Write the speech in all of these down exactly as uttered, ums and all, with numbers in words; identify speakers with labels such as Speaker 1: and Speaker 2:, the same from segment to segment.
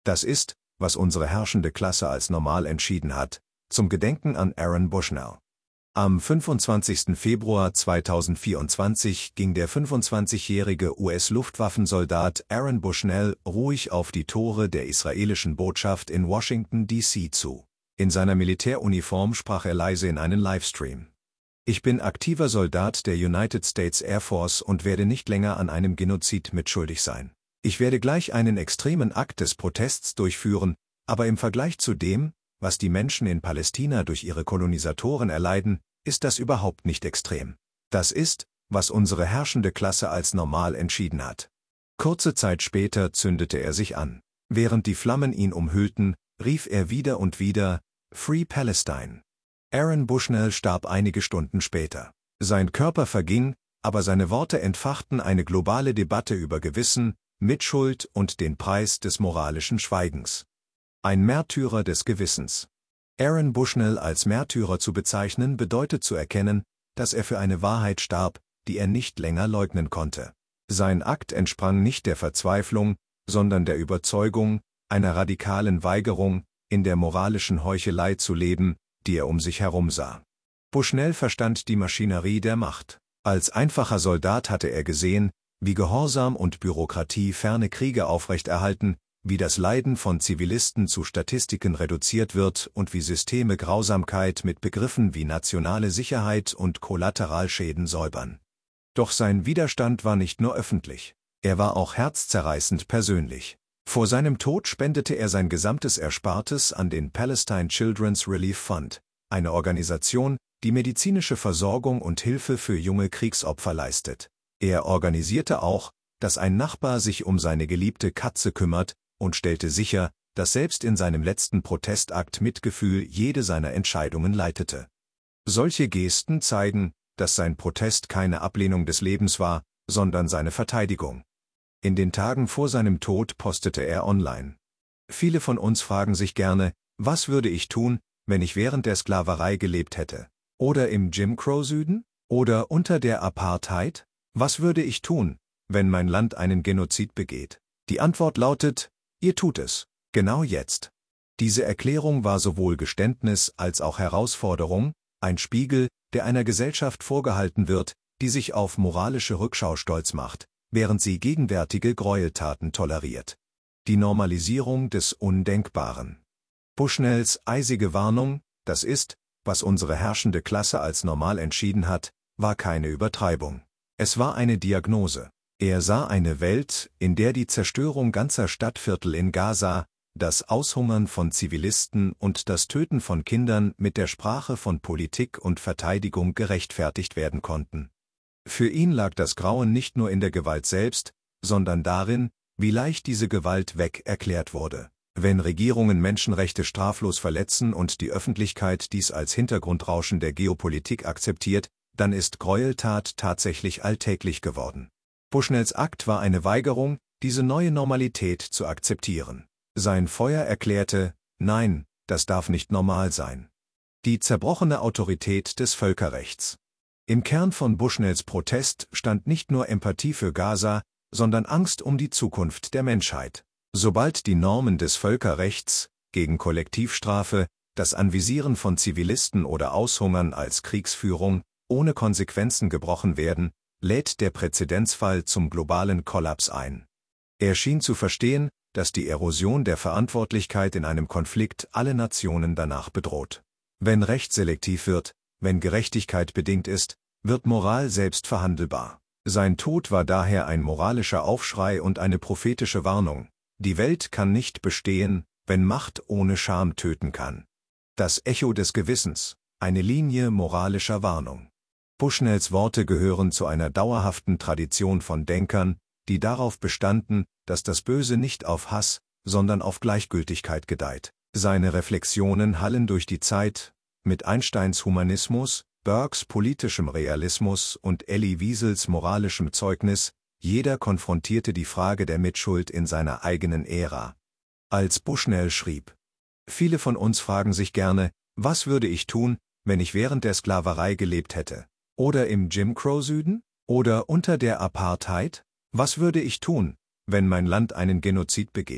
Speaker 1: Das ist, was unsere herrschende Klasse als normal entschieden hat, zum Gedenken an Aaron Bushnell. Am fünfundzwanzigsten Februar zweitausendvierundzwanzig ging der fünfundzwanzigjährige U S-Luftwaffensoldat Aaron Bushnell ruhig auf die Tore der israelischen Botschaft in Washington, D C zu. In seiner Militäruniform sprach er leise in einen Livestream. Ich bin aktiver Soldat der United States Air Force und werde nicht länger an einem Genozid mitschuldig sein. Ich werde gleich einen extremen Akt des Protests durchführen, aber im Vergleich zu dem, was die Menschen in Palästina durch ihre Kolonisatoren erleiden, ist das überhaupt nicht extrem. Das ist, was unsere herrschende Klasse als normal entschieden hat. Kurze Zeit später zündete er sich an. Während die Flammen ihn umhüllten, rief er wieder und wieder, Free Palestine. Aaron Bushnell starb einige Stunden später. Sein Körper verging, aber seine Worte entfachten eine globale Debatte über Gewissen, Mitschuld und den Preis des moralischen Schweigens. Ein Märtyrer des Gewissens. Aaron Bushnell als Märtyrer zu bezeichnen, bedeutet zu erkennen, dass er für eine Wahrheit starb, die er nicht länger leugnen konnte. Sein Akt entsprang nicht der Verzweiflung, sondern der Überzeugung, einer radikalen Weigerung, in der moralischen Heuchelei zu leben, die er um sich herum sah. Bushnell verstand die Maschinerie der Macht. Als einfacher Soldat hatte er gesehen, wie Gehorsam und Bürokratie ferne Kriege aufrechterhalten, wie das Leiden von Zivilisten zu Statistiken reduziert wird und wie Systeme Grausamkeit mit Begriffen wie nationale Sicherheit und Kollateralschäden säubern. Doch sein Widerstand war nicht nur öffentlich, er war auch herzzerreißend persönlich. Vor seinem Tod spendete er sein gesamtes Erspartes an den Palestine Children's Relief Fund, eine Organisation, die medizinische Versorgung und Hilfe für junge Kriegsopfer leistet. Er organisierte auch, dass ein Nachbar sich um seine geliebte Katze kümmert, und stellte sicher, dass selbst in seinem letzten Protestakt Mitgefühl jede seiner Entscheidungen leitete. Solche Gesten zeigen, dass sein Protest keine Ablehnung des Lebens war, sondern seine Verteidigung. In den Tagen vor seinem Tod postete er online. Viele von uns fragen sich gerne, was würde ich tun, wenn ich während der Sklaverei gelebt hätte? Oder im Jim Crow-Süden? Oder unter der Apartheid? Was würde ich tun, wenn mein Land einen Genozid begeht? Die Antwort lautet, ihr tut es, genau jetzt. Diese Erklärung war sowohl Geständnis als auch Herausforderung, ein Spiegel, der einer Gesellschaft vorgehalten wird, die sich auf moralische Rückschau stolz macht, während sie gegenwärtige Gräueltaten toleriert. Die Normalisierung des Undenkbaren. Bushnells eisige Warnung, das ist, was unsere herrschende Klasse als normal entschieden hat, war keine Übertreibung. Es war eine Diagnose. Er sah eine Welt, in der die Zerstörung ganzer Stadtviertel in Gaza, das Aushungern von Zivilisten und das Töten von Kindern mit der Sprache von Politik und Verteidigung gerechtfertigt werden konnten. Für ihn lag das Grauen nicht nur in der Gewalt selbst, sondern darin, wie leicht diese Gewalt weg erklärt wurde. Wenn Regierungen Menschenrechte straflos verletzen und die Öffentlichkeit dies als Hintergrundrauschen der Geopolitik akzeptiert, dann ist Gräueltat tatsächlich alltäglich geworden. Bushnells Akt war eine Weigerung, diese neue Normalität zu akzeptieren. Sein Feuer erklärte, nein, das darf nicht normal sein. Die zerbrochene Autorität des Völkerrechts. Im Kern von Bushnells Protest stand nicht nur Empathie für Gaza, sondern Angst um die Zukunft der Menschheit. Sobald die Normen des Völkerrechts, gegen Kollektivstrafe, das Anvisieren von Zivilisten oder Aushungern als Kriegsführung, ohne Konsequenzen gebrochen werden, lädt der Präzedenzfall zum globalen Kollaps ein. Er schien zu verstehen, dass die Erosion der Verantwortlichkeit in einem Konflikt alle Nationen danach bedroht. Wenn Recht selektiv wird, wenn Gerechtigkeit bedingt ist, wird Moral selbst verhandelbar. Sein Tod war daher ein moralischer Aufschrei und eine prophetische Warnung. Die Welt kann nicht bestehen, wenn Macht ohne Scham töten kann. Das Echo des Gewissens, eine Linie moralischer Warnung. Bushnells Worte gehören zu einer dauerhaften Tradition von Denkern, die darauf bestanden, dass das Böse nicht auf Hass, sondern auf Gleichgültigkeit gedeiht. Seine Reflexionen hallen durch die Zeit, mit Einsteins Humanismus, Burkes politischem Realismus und Elie Wiesels moralischem Zeugnis, jeder konfrontierte die Frage der Mitschuld in seiner eigenen Ära. Als Bushnell schrieb, viele von uns fragen sich gerne, was würde ich tun, wenn ich während der Sklaverei gelebt hätte? Oder im Jim Crow-Süden? Oder unter der Apartheid? Was würde ich tun, wenn mein Land einen Genozid begeht?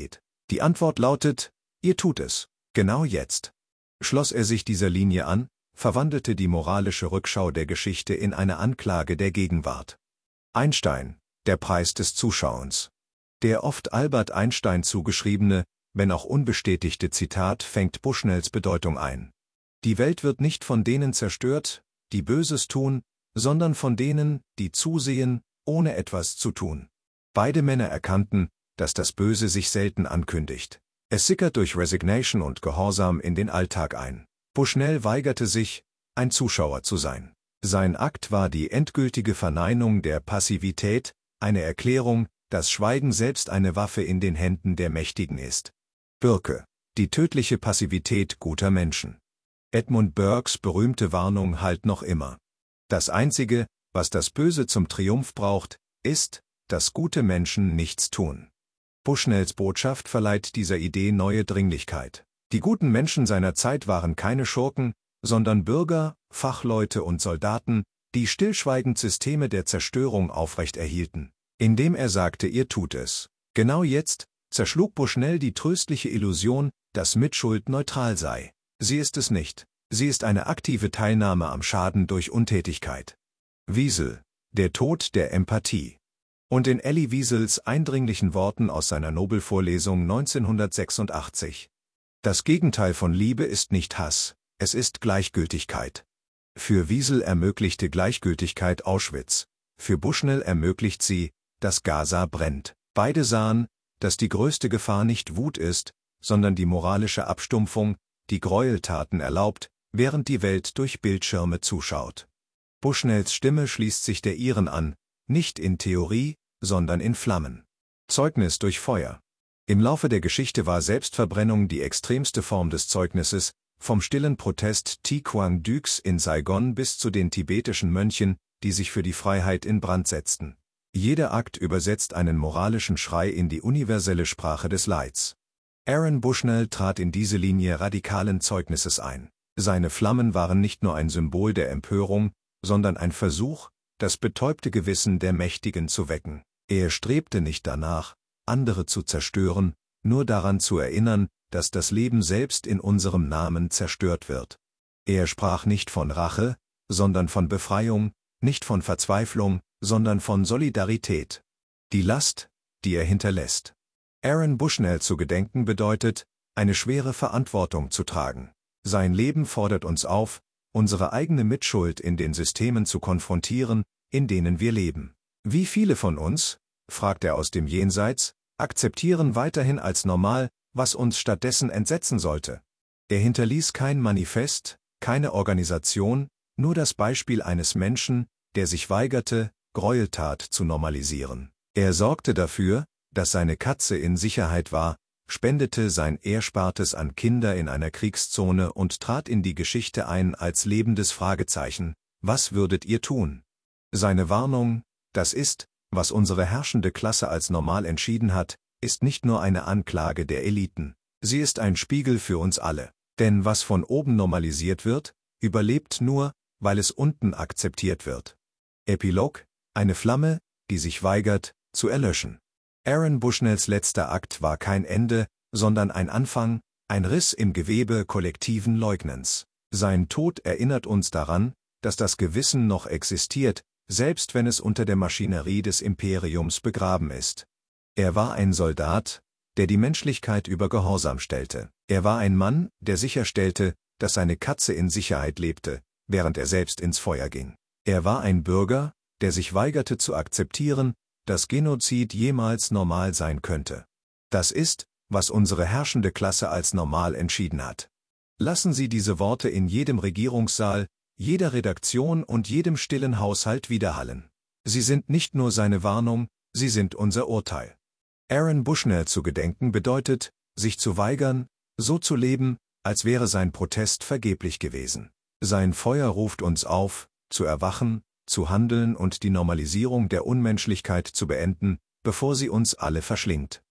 Speaker 1: Die Antwort lautet, ihr tut es. Genau jetzt. Schloss er sich dieser Linie an, verwandelte die moralische Rückschau der Geschichte in eine Anklage der Gegenwart. Einstein, der Preis des Zuschauens. Der oft Albert Einstein zugeschriebene, wenn auch unbestätigte Zitat fängt Bushnells Bedeutung ein. Die Welt wird nicht von denen zerstört, die Böses tun, sondern von denen, die zusehen, ohne etwas zu tun. Beide Männer erkannten, dass das Böse sich selten ankündigt. Es sickert durch Resignation und Gehorsam in den Alltag ein. Bushnell weigerte sich, ein Zuschauer zu sein. Sein Akt war die endgültige Verneinung der Passivität, eine Erklärung, dass Schweigen selbst eine Waffe in den Händen der Mächtigen ist. Burke, die tödliche Passivität guter Menschen. Edmund Burkes berühmte Warnung hallt noch immer. Das Einzige, was das Böse zum Triumph braucht, ist, dass gute Menschen nichts tun. Bushnells Botschaft verleiht dieser Idee neue Dringlichkeit. Die guten Menschen seiner Zeit waren keine Schurken, sondern Bürger, Fachleute und Soldaten, die stillschweigend Systeme der Zerstörung aufrechterhielten. Indem er sagte, ihr tut es. Genau jetzt zerschlug Bushnell die tröstliche Illusion, dass Mitschuld neutral sei. Sie ist es nicht. Sie ist eine aktive Teilnahme am Schaden durch Untätigkeit. Wiesel, der Tod der Empathie. Und in Elie Wiesels eindringlichen Worten aus seiner Nobelvorlesung neunzehnhundertsechsundachtzig. Das Gegenteil von Liebe ist nicht Hass, es ist Gleichgültigkeit. Für Wiesel ermöglichte Gleichgültigkeit Auschwitz. Für Bushnell ermöglicht sie, dass Gaza brennt. Beide sahen, dass die größte Gefahr nicht Wut ist, sondern die moralische Abstumpfung, die Gräueltaten erlaubt, während die Welt durch Bildschirme zuschaut. Bushnells Stimme schließt sich der ihren an, nicht in Theorie, sondern in Flammen. Zeugnis durch Feuer. Im Laufe der Geschichte war Selbstverbrennung die extremste Form des Zeugnisses, vom stillen Protest Thi Quang Ducs in Saigon bis zu den tibetischen Mönchen, die sich für die Freiheit in Brand setzten. Jeder Akt übersetzt einen moralischen Schrei in die universelle Sprache des Leids. Aaron Bushnell trat in diese Linie radikalen Zeugnisses ein. Seine Flammen waren nicht nur ein Symbol der Empörung, sondern ein Versuch, das betäubte Gewissen der Mächtigen zu wecken. Er strebte nicht danach, andere zu zerstören, nur daran zu erinnern, dass das Leben selbst in unserem Namen zerstört wird. Er sprach nicht von Rache, sondern von Befreiung, nicht von Verzweiflung, sondern von Solidarität. Die Last, die er hinterlässt. Aaron Bushnell zu gedenken bedeutet, eine schwere Verantwortung zu tragen. Sein Leben fordert uns auf, unsere eigene Mitschuld in den Systemen zu konfrontieren, in denen wir leben. Wie viele von uns, fragt er aus dem Jenseits, akzeptieren weiterhin als normal, was uns stattdessen entsetzen sollte? Er hinterließ kein Manifest, keine Organisation, nur das Beispiel eines Menschen, der sich weigerte, Gräueltat zu normalisieren. Er sorgte dafür, dass seine Katze in Sicherheit war, spendete sein Erspartes an Kinder in einer Kriegszone und trat in die Geschichte ein als lebendes Fragezeichen: Was würdet ihr tun? Seine Warnung, das ist, was unsere herrschende Klasse als normal entschieden hat, ist nicht nur eine Anklage der Eliten, sie ist ein Spiegel für uns alle. Denn was von oben normalisiert wird, überlebt nur, weil es unten akzeptiert wird. Epilog: Eine Flamme, die sich weigert, zu erlöschen. Aaron Bushnells letzter Akt war kein Ende, sondern ein Anfang, ein Riss im Gewebe kollektiven Leugnens. Sein Tod erinnert uns daran, dass das Gewissen noch existiert, selbst wenn es unter der Maschinerie des Imperiums begraben ist. Er war ein Soldat, der die Menschlichkeit über Gehorsam stellte. Er war ein Mann, der sicherstellte, dass seine Katze in Sicherheit lebte, während er selbst ins Feuer ging. Er war ein Bürger, der sich weigerte zu akzeptieren, dass Genozid jemals normal sein könnte. Das ist, was unsere herrschende Klasse als normal entschieden hat. Lassen Sie diese Worte in jedem Regierungssaal, jeder Redaktion und jedem stillen Haushalt widerhallen. Sie sind nicht nur seine Warnung, sie sind unser Urteil. Aaron Bushnell zu gedenken bedeutet, sich zu weigern, so zu leben, als wäre sein Protest vergeblich gewesen. Sein Feuer ruft uns auf, zu erwachen, zu handeln und die Normalisierung der Unmenschlichkeit zu beenden, bevor sie uns alle verschlingt.